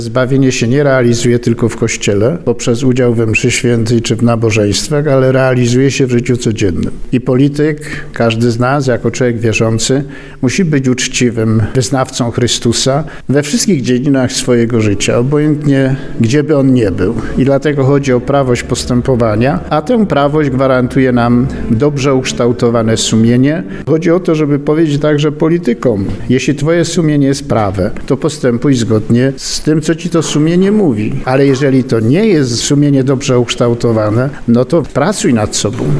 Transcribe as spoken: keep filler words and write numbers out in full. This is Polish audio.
Zbawienie się nie realizuje tylko w Kościele, poprzez udział we mszy świętej czy w nabożeństwach, ale realizuje się w życiu codziennym. I polityk, każdy z nas, jako człowiek wierzący, musi być uczciwym wyznawcą Chrystusa we wszystkich dziedzinach swojego życia, obojętnie gdzie by on nie był. I dlatego chodzi o prawość postępowania, a tę prawość gwarantuje nam dobrze ukształtowane sumienie. Chodzi o to, żeby powiedzieć także politykom, jeśli twoje sumienie jest prawe, to postępuj zgodnie z tym, co ci to sumienie mówi. Ale jeżeli to nie jest sumienie dobrze ukształtowane, no to pracuj nad sobą.